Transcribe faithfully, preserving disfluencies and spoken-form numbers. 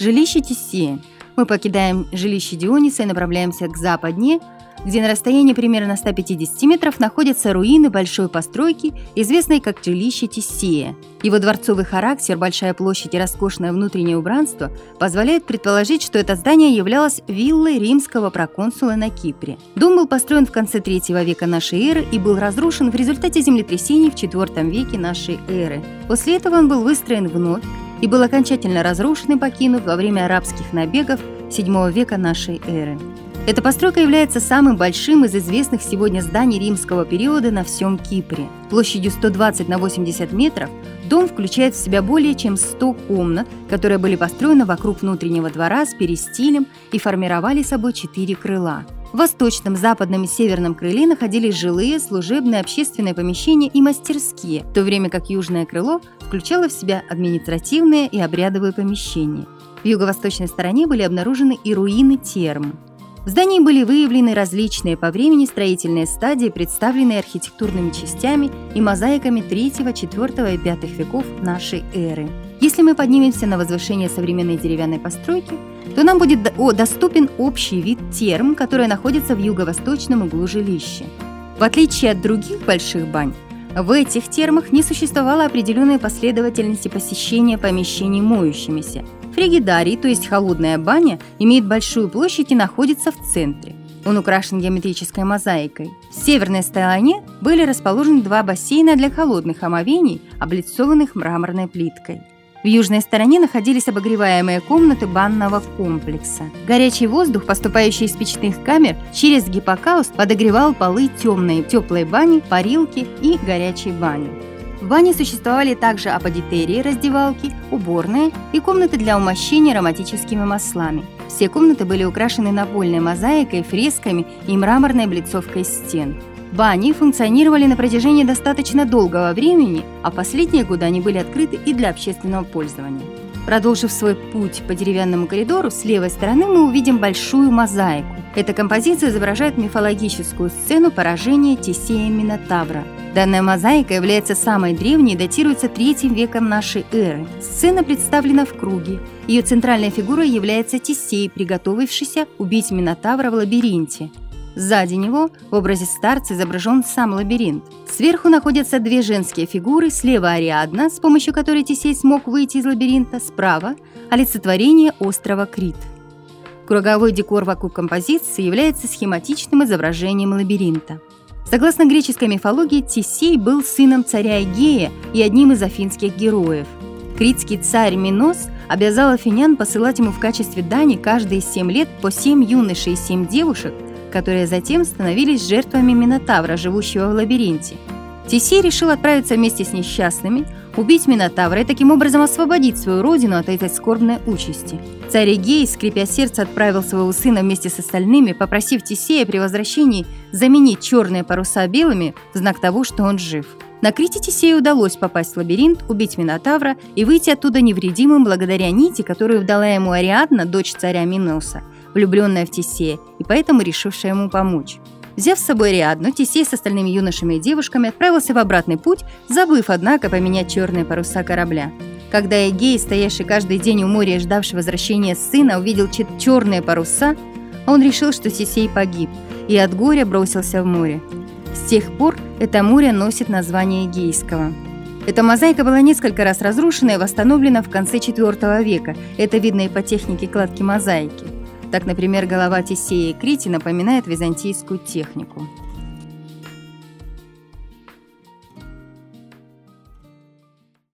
Жилище Тесея. Мы покидаем жилище Диониса и направляемся к западне, где на расстоянии примерно ста пятидесяти метров находятся руины большой постройки, известной как жилище Тесея. Его дворцовый характер, большая площадь и роскошное внутреннее убранство позволяют предположить, что это здание являлось виллой римского проконсула на Кипре. Дом был построен в конце третьего века нашей эры и был разрушен в результате землетрясений в четвёртом веке нашей эры. После этого он был выстроен вновь и был окончательно разрушен и покинут во время арабских набегов седьмого века нашей эры. Эта постройка является самым большим из известных сегодня зданий римского периода на всем Кипре. Площадью сто двадцать на восемьдесят метров дом включает в себя более чем сто комнат, которые были построены вокруг внутреннего двора с перистилем и формировали собой четыре крыла. В восточном, западном и северном крыле находились жилые, служебные, общественные помещения и мастерские, в то время как южное крыло включало в себя административные и обрядовые помещения. В юго-восточной стороне были обнаружены и руины терм. В здании были выявлены различные по времени строительные стадии, представленные архитектурными частями и мозаиками третьего, четвёртого и пятого веков нашей эры. Если мы поднимемся на возвышение современной деревянной постройки, то нам будет доступен общий вид терм, которые находятся в юго-восточном углу жилища. В отличие от других больших бань, в этих термах не существовало определенной последовательности посещения помещений моющимися. Фригидарий, то есть холодная баня, имеет большую площадь и находится в центре. Он украшен геометрической мозаикой. В северной стороне были расположены два бассейна для холодных омовений, облицованных мраморной плиткой. В южной стороне находились обогреваемые комнаты банного комплекса. Горячий воздух, поступающий из печных камер, через гиппокауст подогревал полы темной, теплой бани, парилки и горячей бани. В бане существовали также аподитерии, раздевалки, уборные и комнаты для умощения ароматическими маслами. Все комнаты были украшены напольной мозаикой, фресками и мраморной облицовкой стен. Бани функционировали на протяжении достаточно долгого времени, а последние годы они были открыты и для общественного пользования. Продолжив свой путь по деревянному коридору, с левой стороны мы увидим большую мозаику. Эта композиция изображает мифологическую сцену поражения Тесея Минотавра. Данная мозаика является самой древней и датируется третьим веком нашей эры. Сцена представлена в круге. Ее центральной фигурой является Тесей, приготовившийся убить Минотавра в лабиринте. Сзади него в образе старца изображен сам лабиринт. Сверху находятся две женские фигуры, слева Ариадна, с помощью которой Тесей смог выйти из лабиринта, справа – олицетворение острова Крит. Круговой декор вокруг композиции является схематичным изображением лабиринта. Согласно греческой мифологии, Тесей был сыном царя Эгея и одним из афинских героев. Критский царь Минос обязал афинян посылать ему в качестве дани каждые семь лет по семь юношей и семь девушек, которые затем становились жертвами Минотавра, живущего в лабиринте. Тесей решил отправиться вместе с несчастными, убить Минотавра и таким образом освободить свою родину от этой скорбной участи. Царь Эгей, скрипя сердце, отправил своего сына вместе с остальными, попросив Тесея при возвращении заменить черные паруса белыми в знак того, что он жив. На Крите Тесею удалось попасть в лабиринт, убить Минотавра и выйти оттуда невредимым благодаря нити, которую дала ему Ариадна, дочь царя Миноса, влюбленная в Тесея и поэтому решившая ему помочь. Взяв с собой Ариадну, Тесей с остальными юношами и девушками отправился в обратный путь, забыв, однако, поменять черные паруса корабля. Когда Эгей, стоявший каждый день у моря и ждавший возвращения сына, увидел черные паруса, он решил, что Тесей погиб, и от горя бросился в море. С тех пор это море носит название Эгейского. Эта мозаика была несколько раз разрушена и восстановлена в конце четвёртого века. Это видно и по технике кладки мозаики. Так, например, голова Тесея и Крити напоминает византийскую технику.